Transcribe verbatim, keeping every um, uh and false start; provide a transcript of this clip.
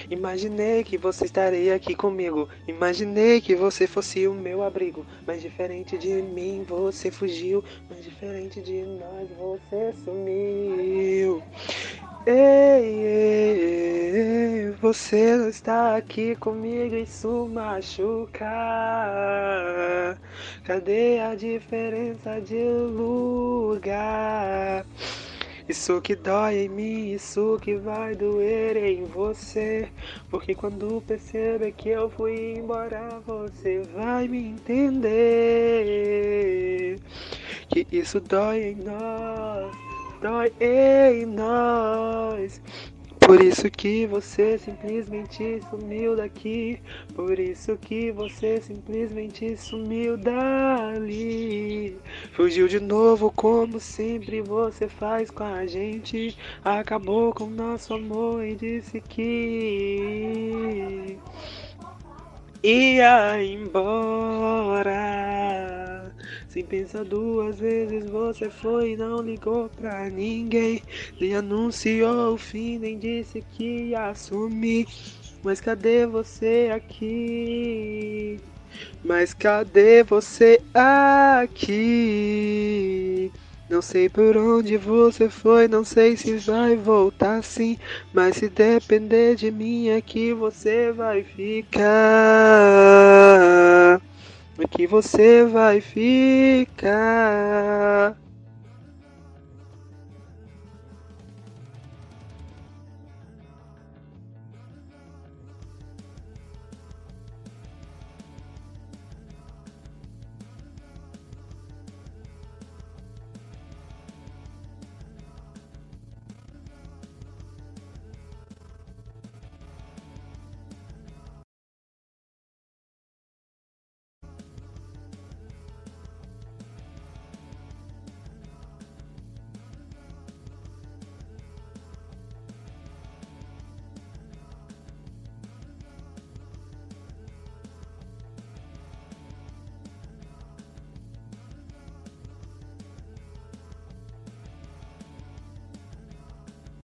Imaginei que você estaria aqui comigo. Imaginei que você fosse o meu abrigo. Mas diferente de mim, você fugiu. Mas diferente de nós, você sumiu. Ei, ei, ei, você não está aqui comigo, isso machuca. Cadê a diferença de lugar? Isso que dói em mim, isso que vai doer em você. Porque quando perceber que eu fui embora, você vai me entender. Que isso dói em nós, dói em nós. Por isso que você simplesmente sumiu daqui. Por isso que você simplesmente sumiu dali. Fugiu de novo como sempre você faz com a gente. Acabou com nosso amor e disse que ia embora. Sem pensar duas vezes você foi e não ligou pra ninguém. Nem anunciou o fim, nem disse que ia assumir. Mas cadê você aqui? Mas cadê você aqui? Não sei por onde você foi, não sei se vai voltar sim. Mas se depender de mim aqui você vai ficar. Aqui você vai ficar.